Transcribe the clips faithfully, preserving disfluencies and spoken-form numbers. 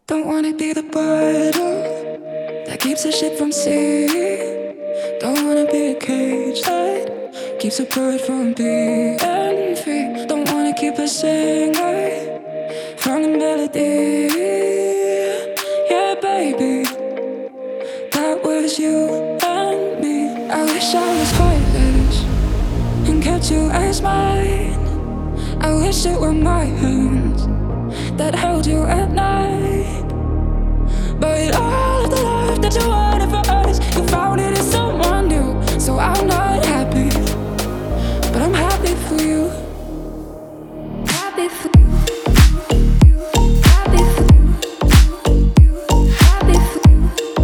Don't wanna be the bottle that keeps the ship from sea. Don't wanna be a cage that keeps a bird from being free. Don't wanna keep a singer from the melody. Yeah, baby, that was you and me. I wish I was heartless and kept you as mine. I wish it were my hands that held you at night. But all of the love that you wanted for us, you found it in someone new. So I'm not happy, but I'm happy for you. Happy for you. Happy for you. Happy for you.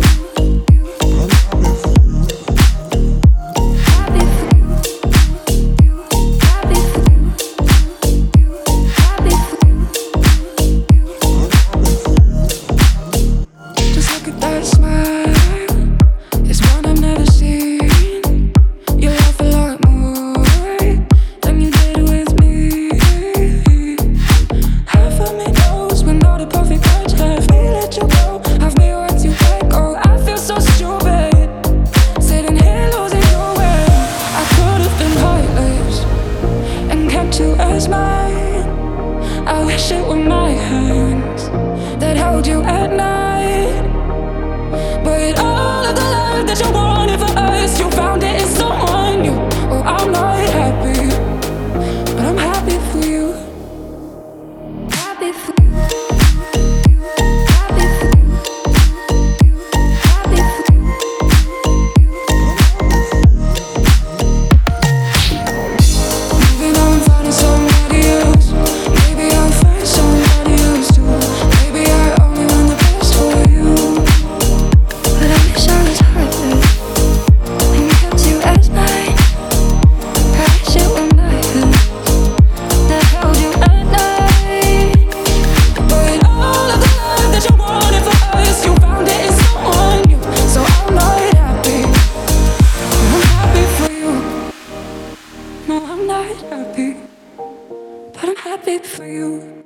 Happy for you. Happy for you. Happy for you. Happy for you. Just look at that smile, it's one I've never seen. You laugh a lot more than you did with me. Half of me knows we're not a perfect match. Half me let you go, half me wants you let go. I feel so stupid, sitting here losing your way. I could have been heartless and kept you as mine. I wish it were my hands that held you at night. But all of the love that you wanted for us, you found it in someone new. Oh, I'm not happy, but I'm happy for you. Happy for you. Happy for you. Happy for you. Maybe now I'm finding somebody else. Maybe I'll find somebody else too. Maybe I only want the best for you. But I wish I was heartless and kept you as mine. I wish it were my hands that held you at night. But all of the love that you wanted for us, you found it in someone new. So I'm not happy, but I'm happy for you. No, I'm not happy, but I'm happy for you.